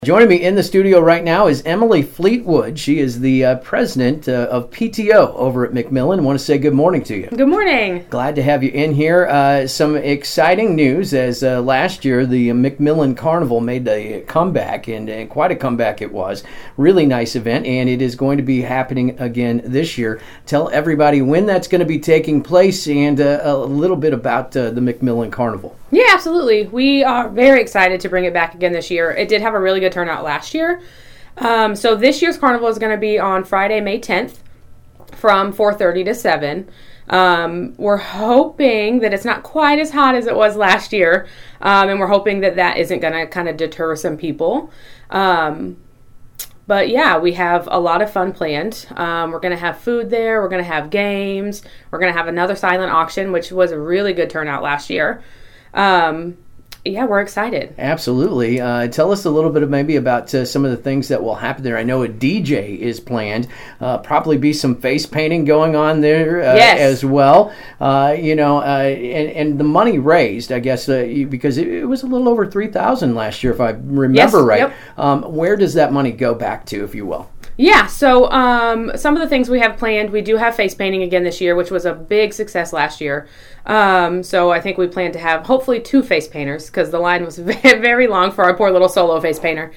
Joining me in the studio right now is Emily Fleetwood. She is the president of PTO over at McMillan. I want to say good morning to you. Good morning. Glad to have you in here. Some exciting news as last year the McMillan Carnival made a comeback, and quite a comeback it was. Really nice event, and it is going to be happening again this year. Tell everybody when that's going to be taking place and a little bit about the McMillan Carnival. Yeah, absolutely. We are very excited to bring it back again this year. It did have a really good turnout last year. So this year's carnival is going to be on Friday, May 10th from 4:30 to 7. We're hoping that it's not quite as hot as it was last year, and we're hoping that that isn't going to kind of deter some people. But yeah, we have a lot of fun planned. We're going to have food there. We're going to have games. We're going to have another silent auction, which was a really good turnout last year. Yeah, we're excited. Absolutely. Tell us a little bit maybe about some of the things that will happen there. I know a DJ is planned. Probably be some face painting going on there as well. And the money raised, I guess, because it was a little over $3,000 last year, if I remember right. Yep. Where does that money go back to, if you will? Yeah, so some of the things we have planned, we do have face painting again this year, which was a big success last year. So I think we plan to have hopefully 2 face painters because the line was very long for our poor little solo face painter.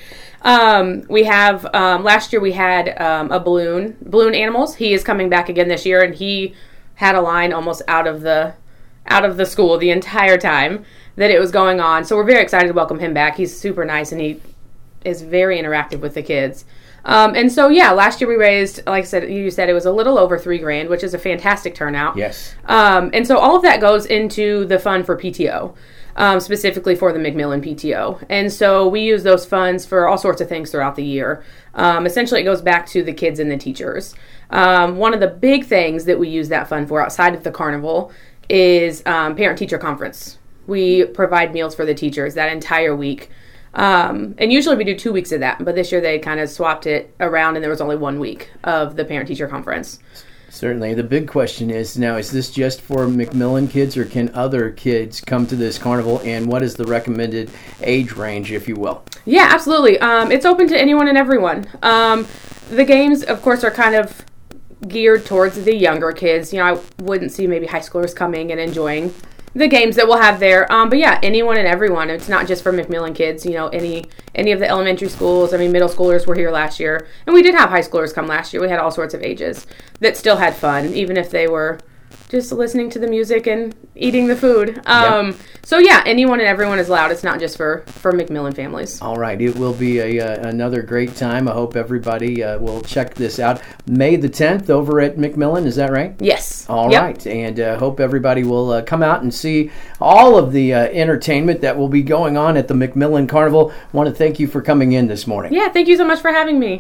We have, last year we had a balloon animals. He is coming back again this year, and he had a line almost out of the school the entire time that it was going on. So we're very excited to welcome him back. He's super nice, and he is very interactive with the kids. And so, yeah, last year we raised, like I said, you said it was a little over $3,000, which is a fantastic turnout. Yes. And so all of that goes into the fund for PTO, specifically for the McMillan PTO. And so we use those funds for all sorts of things throughout the year. Essentially, it goes back to the kids and the teachers. One of the big things that we use that fund for outside of the carnival is parent-teacher conference. We provide meals for the teachers that entire week. And usually we do 2 weeks of that, but this year they kind of swapped it around and there was only 1 week of the parent-teacher conference. Certainly. The big question is now, is this just for McMillan kids or can other kids come to this carnival, and what is the recommended age range, if you will? Yeah, absolutely. It's open to anyone and everyone. The games, of course, are kind of geared towards the younger kids. You know, I wouldn't see maybe high schoolers coming and enjoying the games that we'll have there. But yeah, anyone and everyone. It's not just for McMillan kids. You know, any of the elementary schools. I mean, middle schoolers were here last year. And we did have high schoolers come last year. We had all sorts of ages that still had fun, even if they were just listening to the music and eating the food. Yep. So yeah, anyone and everyone is allowed. It's not just for McMillan families. All right. It will be another great time. I hope everybody will check this out. May the 10th over at McMillan. Is that right? Yes. All right. And hope everybody will come out and see all of the entertainment that will be going on at the McMillan Carnival. I want to thank you for coming in this morning. Yeah, thank you so much for having me.